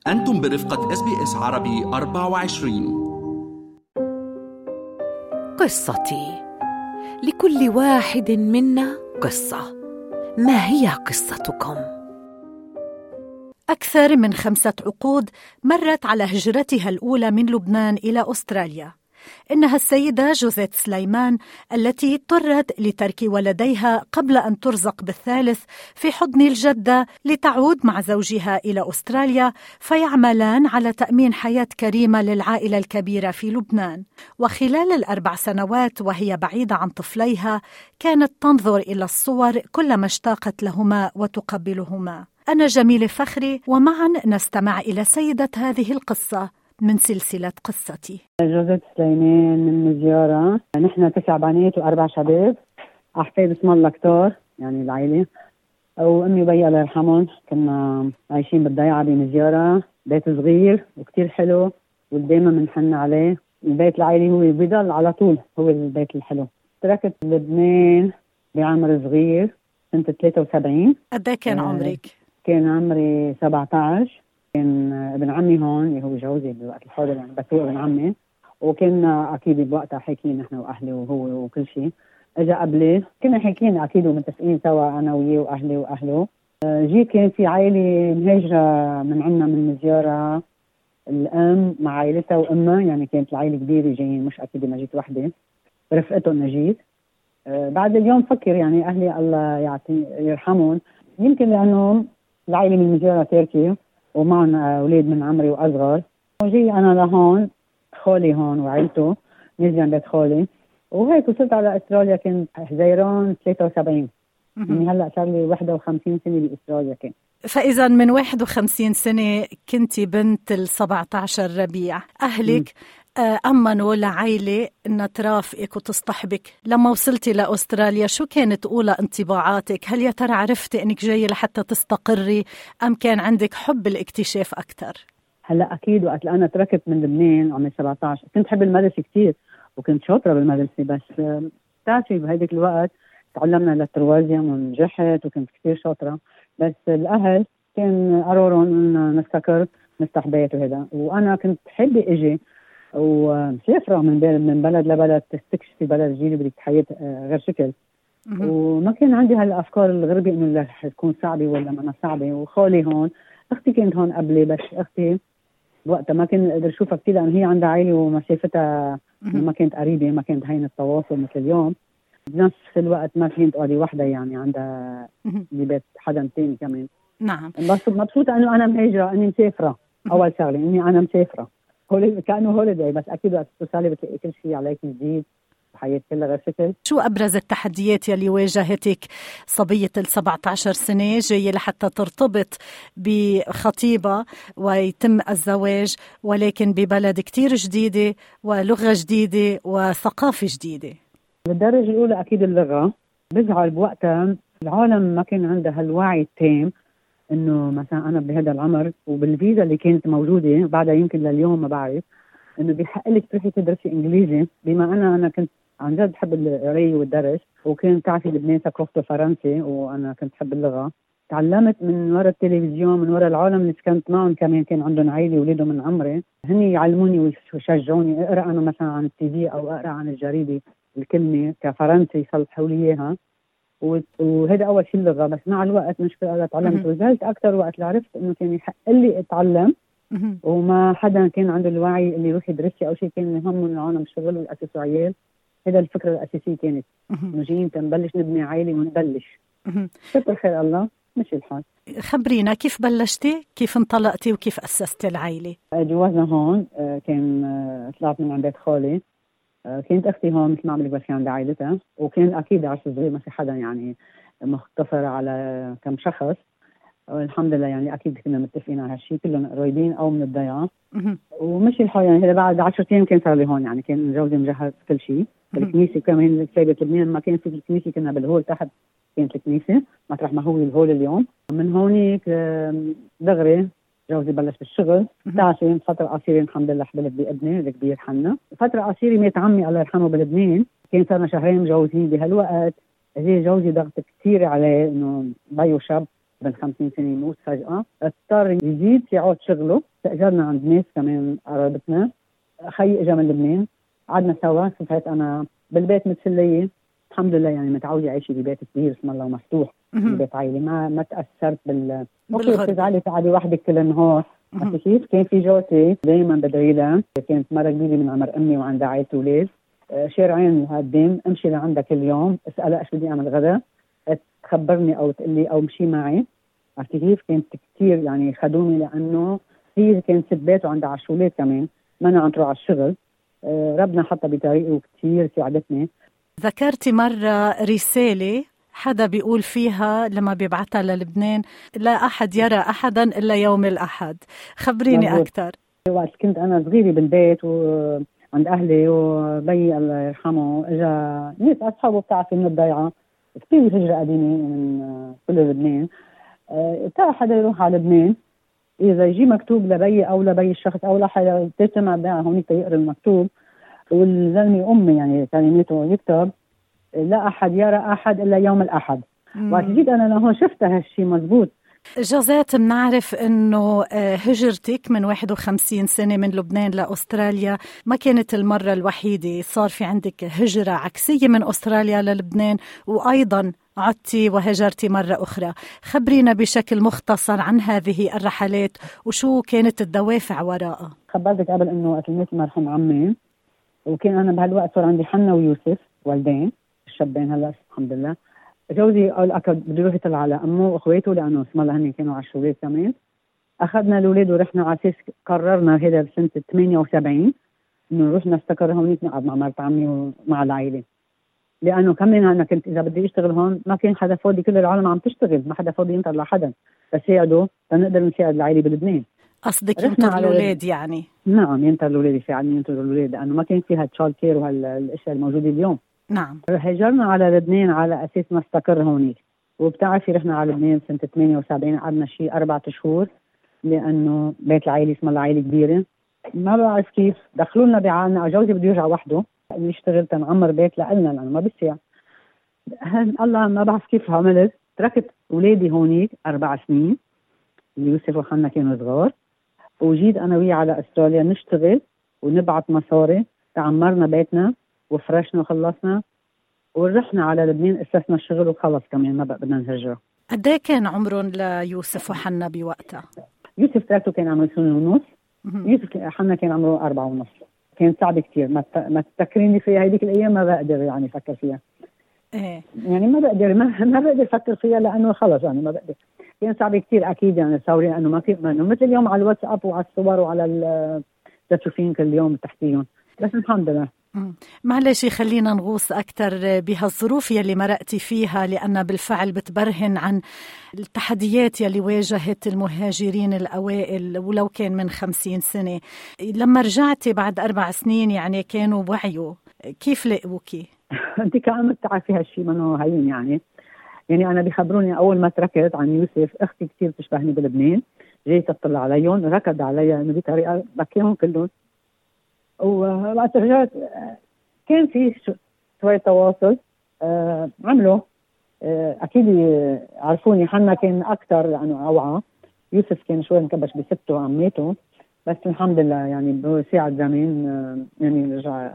أنتم برفقة SBS عربي 24. قصتي. لكل واحد منا قصة. ما هي قصتكم؟ أكثر من 5 عقود مرت على هجرتها الأولى من لبنان إلى أستراليا. إنها السيدة جوزيت سليمان التي اضطرت لترك ولديها قبل أن ترزق بالثالث في حضن الجدة لتعود مع زوجها إلى أستراليا فيعملان على تأمين حياة كريمة للعائلة الكبيرة في لبنان. وخلال 4 سنوات وهي بعيدة عن طفليها كانت تنظر إلى الصور كلما اشتاقت لهما وتقبلهما. أنا جميلة فخري ومعا نستمع إلى سيدة هذه القصة من سلسلة قصتي. جوزيت سليمان من مزيارة. نحن 9 بنات و4 شباب، أحفاد اسم الله كتار يعني العائلة، وأمي وبي الله يرحمهم. كنا عايشين بالضيعة بمزيارة، بيت صغير وكتير حلو ودايما بنحن عليه. البيت العائلي هو بيضل على طول هو البيت الحلو. تركت لبنان بعمر صغير سنة 73. قد ايه كان عمرك؟ كان عمري 17. كان ابن عمي هون اللي هو جوزي بالوقت الحاضر يعني، بس هو ابن عمي، وكان اكيد بوقتها حاكيين نحن واهلي وهو وكل شيء. اجى قبلي كنا حاكيين اكيد ومتفقين سوا انا وياه واهلي واهله. جي كان في عائله مهاجره من عنا من زياره، الام مع عائلتها وامها، يعني كانت العائله كبيره جايين، مش اكيد ما جيت وحده، رفقتهم جيت. بعد اليوم فكر يعني اهلي الله يرحمهم، يمكن لانه العائله من مزياره تركيا ومعنا أولاد من عمري وأصغر، وجي أنا لهون، خالي هون وعيلته نزل عند بيت خالي، وهيك وصلت على أستراليا. كنت حزيران 73 يعني هلأ صار لي 51 سنة بأستراليا. كان فإذا من 51 سنة كنتي بنت 17 ربيع. أهلك أمنوا لعائلة إنها ترافقك وتصطحبك. لما وصلتي لأستراليا شو كانت أولى انطباعاتك؟ هل يا ترى عرفتي إنك جاية لحتى تستقري أم كان عندك حب الاكتشاف أكتر؟ هلا أكيد وقت أنا تركت من لبنان عمري 17 كنت حب المدرسة كتير وكنت شاطرة بالمدرسة، بس بتعرفي بهيديك الوقت تعلمنا للتروازيوم ونجحت وكنت كتير شاطرة، بس الأهل كان قرارهم إن نستقر نفتح بيت وهذا، وأنا كنت حابة إجي ومسافرة من بلد لبلد، تستكشفي بلد جديد، بدك حياة غير شكل. وما كان عندي هالأفكار الغربية إنه رح تكون صعبة ولا ما صعبة. وخالي هون، أختي كانت هون قبلي، بس أختي وقتها ما كان أقدر أشوفها كتير لأن هي عندها عائلة ومسافتها ما كانت قريبة، ما كانت هين التواصل مثل اليوم. بنفس الوقت ما كنت قاعدة وحدة يعني عندها ببيت حدا تاني كمان. نعم. بس مبسوطة إنه أنا مهاجرة، إني مسافرة. أول شغلة إني أنا مسافرة، كأنه هوليداي، بس أكيد وقت توصلي بتلاقي كل شيء عليك جديد، حياة كلها غير شكل. شو أبرز التحديات يلي واجهتك صبية 17 سنة جاية لحتى ترتبط بخطيبة ويتم الزواج، ولكن ببلد كتير جديدة ولغة جديدة وثقافة جديدة؟ بالدرجة الأولى أكيد اللغة. بزعل بوقتها العالم ما كان عندها هالوعي التام إنه مثلا أنا بهذا العمر وبالفيزا اللي كانت موجودة بعدها يمكن لليوم ما بعرف إنه بيحق لك تروحي تدرسي إنجليزي، بما أنا كنت عن جد بحب القراية والدرس، وكنت تعرفي لبنان ثقافته فرنسي وأنا كنت بحب اللغة. تعلمت من وراء التلفزيون، من وراء العالم اللي سكنت معهم، كمان كان عندهم عائلة وولادهم من عمري، هن يعلموني ويشجعوني اقرأ أنا مثلا عن التي في أو أقرأ عن الجريدة الكلمة كفرنسي يصلحوا لي إياها، وهذا أول شيء اللغة. بس مع الوقت مش كل تعلمت وزلت أكثر وقت اللي عرفت إنه كان يحق لي أتعلم وما حدا كان عنده الوعي اللي يروح يدرسي أو شيء. كان يهمهم العالم الشغل والأساسوا عيال. هذا الفكرة الأساسية كانت إنه جايين تنبلش نبني عائلة ونبلش. شكرا خير الله مشي الحال. خبرينا كيف بلشتي، كيف انطلقتي وكيف أسستي العائلة؟ جوازنا هون، كان طلعت من عند بيت خالي. كانت أختي هون مثل ما عم بس عند عائلتها، وكان أكيد عرس صغير ما في حدا يعني مختصر على كم شخص. والحمد لله يعني أكيد كنا متفقين على هالشيء، كلنا قريبين أو من الضيعة. ومشي الحال يعني. هذا بعد 10 أيام كان صار لي هون، يعني كان جوزي مجهز كل شيء. الكنيسة كمان سايبة لبنان، ما كان في الكنيسة، كنا بالهول تحت كانت الكنيسة مطرح ما هو الهول اليوم. من هونيك دغري جوزي بلش بالشغل. 16 فترة قصيرة الحمد لله حبلت بابني الكبير حنا. فترة قصيرة مات عمي الله يرحمه بلبنان، كان صارنا 2 شهرين مجوزين. بهالوقت جوزي ضغط كثير عليه انه بيو شاب من 50 سنة يموت فجأة، اضطر يزيد يعود شغله. استأجرنا عند ناس كمان قرابتنا، خي اجا من لبنان، قعدنا سوا. صفيت انا بالبيت متسلية الحمد لله، يعني متعودة عايشة ببيت كبير اسم الله مفتوح، ببيت عائلي. ما تأثرت اوكي بتزعلي تقعدي وحدك كل النهار. كيف كان في جوتي دايما بدعي لها، كانت مرة كبيرة من عمر امي وعندها عائلة اولاد، شارعين هالدين، امشي لعندها كل يوم اسالها ايش بدي اعمل غدا، تخبرني او تقول لي او مشي معي. عرفتي كيف؟ كانت كثير يعني خدومي، لانه هي كانت ست بيت وعندها 10 اولاد كمان، ما عم تروح على الشغل. ربنا حطها بطريقي وكثير ساعدتني. ذكرتي مرة رسالة حدا بيقول فيها لما بيبعتها للبنان: لا أحد يرى أحدا إلا يوم الأحد. خبريني مزبوط. أكتر. وقت كنت أنا صغيرة بالبيت وعند أهلي، وبي الله يرحمه إجا ناس أصحابه بتعرفي من الضيعة، كثير هجرة قديمة من كل لبنان. تا حدا يروح على لبنان، إذا يجي مكتوب لبي أو لبي الشخص أو لحدا تجتمع بقى هونيك يقرأ المكتوب، والزلمة أمي يعني كلماته يكتب: لا أحد يرى أحد إلا يوم الأحد. وقت جيت أنا لهون شفت هالشي مزبوط. جوزيت، بنعرف أنه هجرتك من 51 سنة من لبنان لأستراليا ما كانت المرة الوحيدة، صار في عندك هجرة عكسية من أستراليا للبنان، وأيضا عدتي وهجرتي مرة أخرى. خبرينا بشكل مختصر عن هذه الرحلات وشو كانت الدوافع وراءها. خبرتك قبل أنه أتمنيت مرحوم عمي، وكان أنا بهالوقت صار عندي حنا ويوسف ولدين الشابين هلا الحمد لله. جوزي قال أكد بده يروح يطلع على أمه وأخواته، لأنه اسم الله هن كانوا 10 أولاد كمان. أخذنا الأولاد ورحنا على أساس قررنا هذا بسنة 78 إنه نروح نستقر هونيك نقعد مع مرت عمي ومع العائلة، لأنه كمان أنا كنت إذا بدي أشتغل هون ما كان حدا فاضي، كل العالم عم تشتغل، ما حدا فاضي ينطر لحدا، بساعده لنقدر نساعد العائلة بلبنان. قصدك ينطر الأولاد يعني؟ نعم، ينطر الأولاد، يساعدني ينطر الأولاد، لأنه ما كان فيها تشايلد كير وهالأشياء الموجودة اليوم. نعم. هاجرنا على لبنان على أساس نستقر هونيك، وبتعرفي رحنا على لبنان سنة 78، قعدنا شيء 4 شهور، لأنه بيت العائلة اسمها العائلة كبيرة. ما بعرف كيف دخلوا لنا بعالنا، جوزي بده يرجع وحده يشتغل تنعمر بيت لنا لأنه ما بيسيع. الله ما بعرف كيف عملت، تركت أولادي هونيك 4 سنين، يوسف وحنا كانوا صغار، وجيت أنا وياه على أستراليا نشتغل ونبعت مصاري، تعمرنا بيتنا وفرشنا وخلصنا ورحنا على لبنان، اسسنا الشغل وخلص كمان ما بقى بدنا نهجر. قد ايه كان عمرهم ليوسف وحنا بوقتها؟ يوسف تركته كان عمره 1.5 سنة، يوسف حنا كان عمره 4.5. كان صعب كتير، ما تفكريني فيها هذيك الايام، ما بقدر يعني افكر فيها. ايه يعني ما بقدر افكر فيها لانه خلص يعني ما بقدر. كان صعب كتير اكيد يعني ثوري، لانه ما في مثل اليوم على الواتساب وعلى الصور وعلى تشوفين كل يوم تحتيهم، بس الحمد لله. معلش خلينا نغوص أكثر بهالظروف يلي مرقتي فيها، لأن بالفعل بتبرهن عن التحديات يلي واجهت المهاجرين الأوائل ولو كان من 50 سنة. لما رجعتي بعد 4 سنين يعني كانوا بوعيوا، كيف لقوكي؟ أنت كمان بتعرفي هالشيء منه هين يعني أنا بيخبروني أول ما تركت عن يوسف أختي كتير تشبهني بلبنان، جيت أطلع عليهم ركض علي إنه بطريقة بكيهم كلهم، ووقت رجعت كان في شوية تواصل. عملوا أكيد عرفوني. حنا كان أكتر لأنه أوعى، يوسف كان شوي مكبش بسبته وعميته، بس الحمد لله يعني بساعد زمان يعني رجع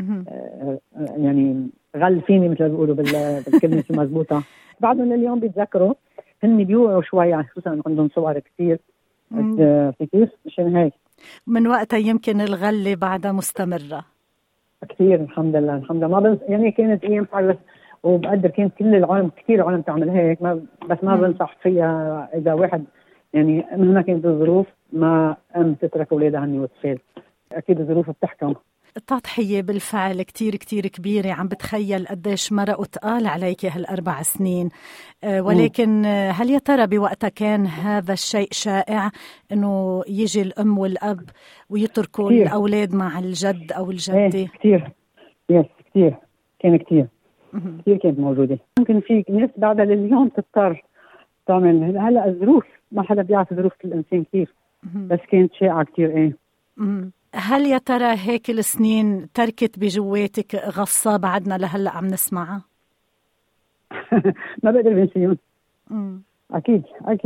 يعني غل فيني مثل ما بيقولوا بالكلمة المضبوطة. بعدهم لليوم بيتذكروا، هن بيوعوا شوي يعني، خصوصا عندهم صور كتير في كيف مشان هيك. من وقتها يمكن الغلة بعدها مستمرة كثير الحمد لله. الحمد لله ما يعني كانت ايام حرس، وبقدر كانت كل العالم كثير عالم تعمل هيك، بس ما بنصح فيها اذا واحد يعني مهما كانت الظروف ما تترك اولادها هن وتفيد، اكيد الظروف بتحكم. التضحية بالفعل كتير كتير كبيرة، عم بتخيل قديش مرق وتقال عليك هال4 سنين، ولكن هل يا ترى بوقتها كان هذا الشيء شائع انه يجي الام والاب ويتركوا كتير الاولاد مع الجد او الجدة؟ كتير كتير كان كتير كانت موجودة. ممكن في ناس بعدها لليوم تضطر تعمل، هلا الظروف ما حدا بيعرف ظروف الانسان كيف، بس كانت شائعة كتير. هل يا ترى هيك السنين تركت بجواتك غصة بعدنا لهلأ عم نسمعها؟ ما بقدر بنسيهم، أكيد.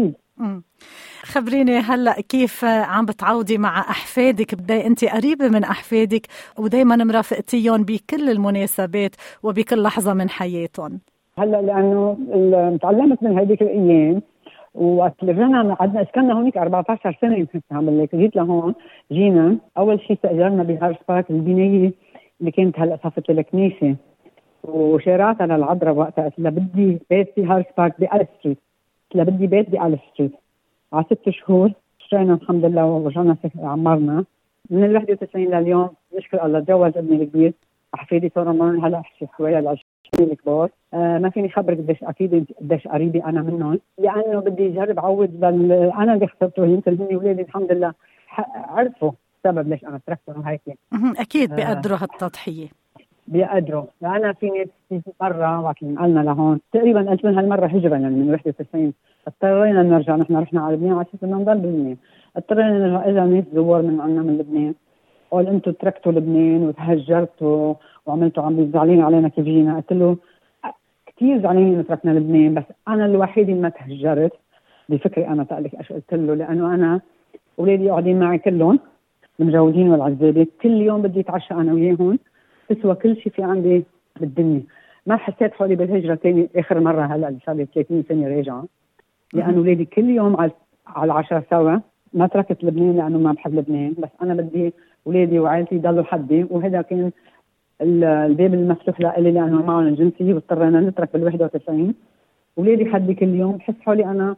خبريني هلأ كيف عم بتعودي مع أحفادك؟ أنت قريبة من أحفادك ودايما مرافقتيهم بكل المناسبات وبكل لحظة من حياتهم. هلأ لأنه تعلمت من هذيك الأيام، وقت رجعنا قعدنا اسكننا هونيك 14 سنة يمكن عمل لك. جيت لهون، جينا أول شيء استأجرنا بهارس بارك البناية اللي كانت هلأ صافت الكنيسة، وشارعتها للعذراء وقتها. قلت لها بدي بيت في هارس بارك بألف ستريت. قلت لها بدي بيت بألف ستريت. على 6 شهور اشترينا الحمد لله ورجعنا عمرنا. من ال 91 لليوم نشكر الله تجوز ابني الكبير. أحفادي صاروا معهم هلا حوالي ال 20 الكبار. ما فيني خبرك قديش قريبي أنا منهم، لأنه بدي أجرب عوض أنا اللي اخترته. يمكن هني أولادي الحمد لله عرفوا السبب ليش أنا تركتهم هيك. أكيد بيقدروا هالتضحية، بيقدروا. لأنا فيني مرة وقت نقلنا لهون تقريبا قلت من هالمرة هجرة، يعني من 91 اضطرينا نرجع. نحن رحنا على لبنان على أساس إنه نضل بلبنان. اضطرينا نرجع. إذا ناس زوار من عنا من لبنان قال أنتوا تركتوا لبنان وتهجرتوا وعملتوا عم بيزعلين علينا كيف جينا. قلت له كثير زعلانين إنه تركنا لبنان، بس أنا الوحيدة ما تهجرت بفكري. أنا تقلك إيش قلت له؟ لأنه أنا أولادي قاعدين معي كلهم المجوزين والعزابات، كل يوم بدي أتعشى أنا وياهم، تسوى كل شيء في عندي بالدنيا. ما حسيت حولي بالهجرة تاني آخر مرة هلأ صار لي 30 سنة راجعة، لأنه أولادي كل يوم على العشاء سوا. ما تركت لبنان لأنه ما بحب لبنان، بس أنا بدي أولادي وعائلتي يضلوا حدي، وهذا كان الباب المفتوح لإلي لأنه معهم الجنسية واضطرينا نترك بال91. أولادي حدي كل يوم، بحس حولي أنا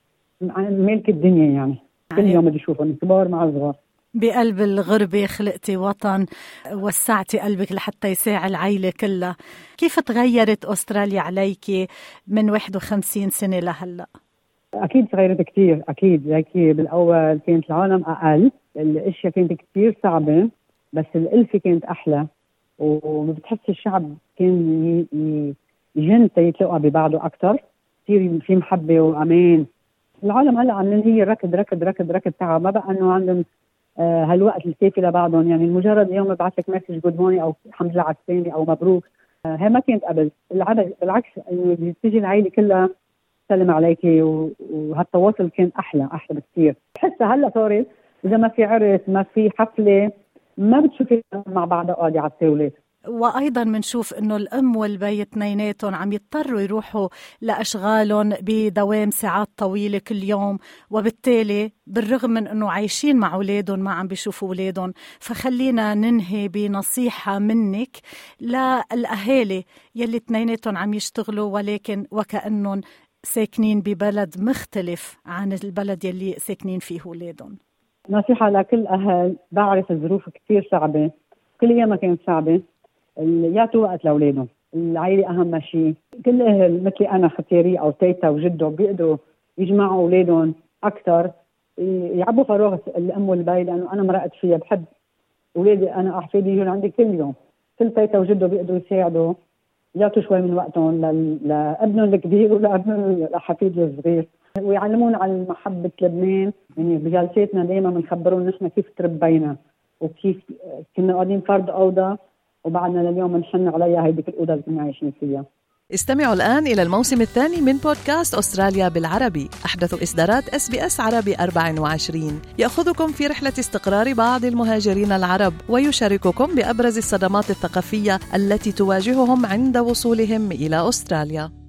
مالك الدنيا يعني. كل يوم بدي أشوفهم كبار مع صغار. بقلب الغربة خلقتي وطن، وسعتي قلبك لحتى يساع العيلة كلها. كيف تغيرت أستراليا عليكي من 51 سنة لهلأ؟ أكيد تغيرت كتير. أكيد زي بالأول كانت العالم أقل، الأشياء كانت كتير صعبة، بس الألفة كانت أحلى، وبتحس الشعب كان يجن يتلقى ببعضه أكتر، كتير في محبة وأمان. العالم هلأ عاملين هي ركض ركض ركض ركض تعب، ما بقى إنه عندهم هالوقت الكافي لبعضهم. يعني مجرد يوم ببعث لك مسج جود مورنينج أو الحمد لله على السلامة أو مبروك، هي ما كانت قبل. بالعكس إنه تيجي العائلة كلها سلم عليكي، وهالتواصل كان أحلى بكتير. بحسها هلا صارت إذا ما في عرس ما في حفلة ما بتشوفي مع بعض قاعدة على الطاولات. وأيضا منشوف إنه الأم والبي اثنيناتهم عم يضطروا يروحوا لأشغالهم بدوام ساعات طويلة كل يوم، وبالتالي بالرغم من إنه عايشين مع أولادهم ما عم بيشوفوا أولادهم. فخلينا ننهي بنصيحة منك للأهالي يلي اثنيناتهم عم يشتغلوا ولكن وكأنهم ساكنين ببلد مختلف عن البلد يلي ساكنين فيه أولادهم. نصيحة لكل أهل، بعرف الظروف كتير صعبة، كل أيام كانت صعبة، يعطوا وقت لأولادهم. العائلة أهم شيء. كل أهل مثلي أنا ختيري أو تيتا وجده بيقدروا يجمعوا أولادهم أكثر، يعبوا فراغ الأم والبي، لأنه أنا مرقت فيها. بحب أولادي أنا أحفادي يجون عندي كل يوم. كل تيتا وجده بيقدروا يساعدوا، يعطوا شوي من وقتهم لابنهم الكبير ولابنهم الحفيد الصغير، ويعلمون على محبة لبنان. يعني بجلساتنا دائما بنخبرهم نحن كيف تربينا وكيف كنا قاعدين فرد أوضة وبعدنا لليوم نحن عليها هيديك الأوضة اللي كنا عايشين فيها. استمعوا الآن إلى الموسم الثاني من بودكاست أستراليا بالعربي، أحدث إصدارات SBS عربي 24، يأخذكم في رحلة استقرار بعض المهاجرين العرب ويشارككم بأبرز الصدمات الثقافية التي تواجههم عند وصولهم إلى أستراليا.